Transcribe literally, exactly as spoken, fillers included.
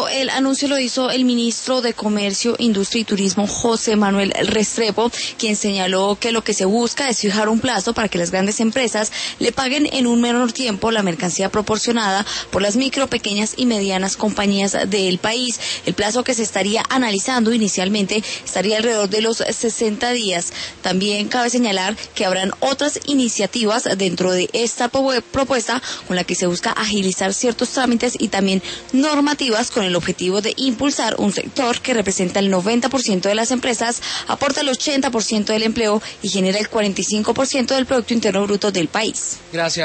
el anuncio lo hizo el ministro de Comercio, Industria y Turismo, José Manuel Restrepo, quien señaló que lo que se busca es fijar un plazo para que las grandes empresas le paguen en un menor tiempo la mercancía proporcionada por las micro, pequeñas y medianas compañías del país. El plazo que se estaría analizando inicialmente estaría alrededor de los sesenta días. También cabe señalar que habrán otras iniciativas dentro de esta propuesta con la que se busca agilizar ciertos trámites y también normativas con el objetivo de impulsar un sector que representa el noventa por ciento de las empresas, aporta el ochenta por ciento del empleo y genera el cuarenta y cinco por ciento del Producto Interno Bruto del país. Gracias.